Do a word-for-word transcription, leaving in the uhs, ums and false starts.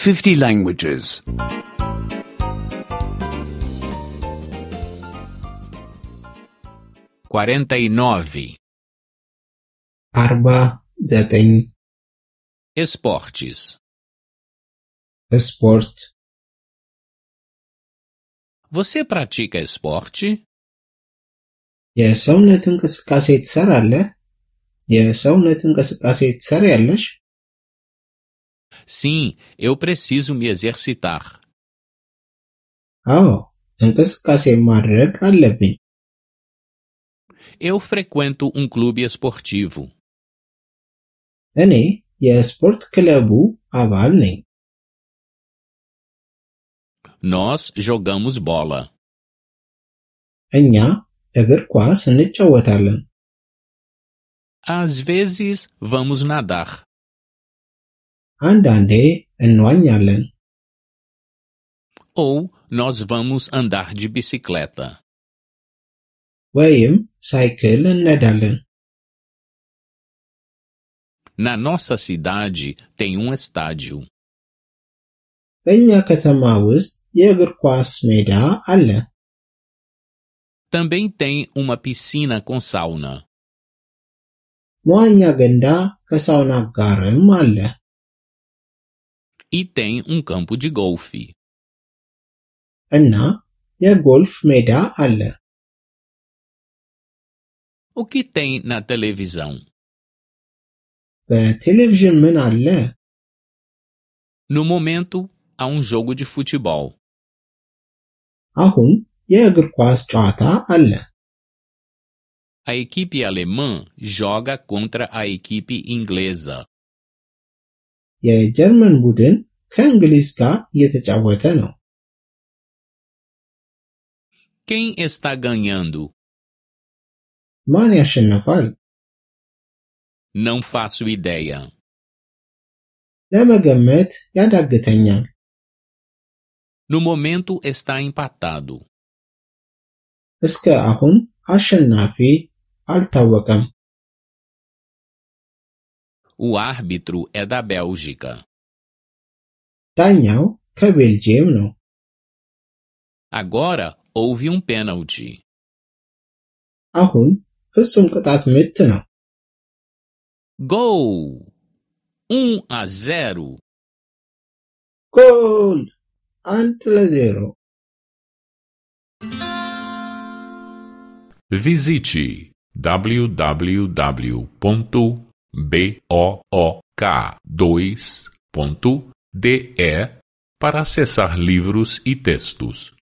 fifty languages. quarenta e nove. አርባ ዘጠኝ Esportes. ስፖርት Você pratica esporte? የሰውነት እንቅስቃሴ ትሰራለህ? የሰውነት እንቅስቃሴ ትሰሪያለሽ? Sim, eu preciso me exercitar. አዎ፣ እንቅስቃሴ ማድረግ አለብኝ። Eu frequento um clube esportivo. እኔ የስፖርት ክለቡ አባል ነኝ። Nós jogamos bola. እኛ እግር ኳስ እንጫወታለን። Às vezes, vamos nadar. አንዳንዴ እንዋኛለን። Ou nós vamos andar de bicicleta. ወይም ሳይክል እንነዳለን። Na nossa cidade tem um estádio. በእኛ ከተማ ውስጥ የእግር ኳስ ሜዳ አለ። Também tem uma piscina com sauna. መዋኛ ገንዳ ከሳውና ጋርም አለ። E tem um campo de golfe. እና የጎልፍ ሜዳ አለ። O que tem na televisão? በቴሌቪዥን ምን አለ? No momento, há um jogo de futebol. አሁን የእግር ኳስ ጨዋታ አለ። A equipe alemã joga contra a equipe inglesa. የጀርመን ቡድን ከእንግሊዝ ጋር እየተጫወተ ነው። Quem está ganhando? ማን ያሸንፋል? Não faço ideia. ለመገመት ያዳግተኛል። No momento está empatado. እስከ አሁን አሸናፊ አልታወቀም። O árbitro é da Bélgica. ዳኛው ከቤልጂየም ነው። Agora houve um pênalti. አሁን ፍጹም ቅጣት ምት ነው። Gol! um a zero. ጎል! አንድ ለዜሮ። Visite w w w ponto book dois ponto d e para acessar livros e textos.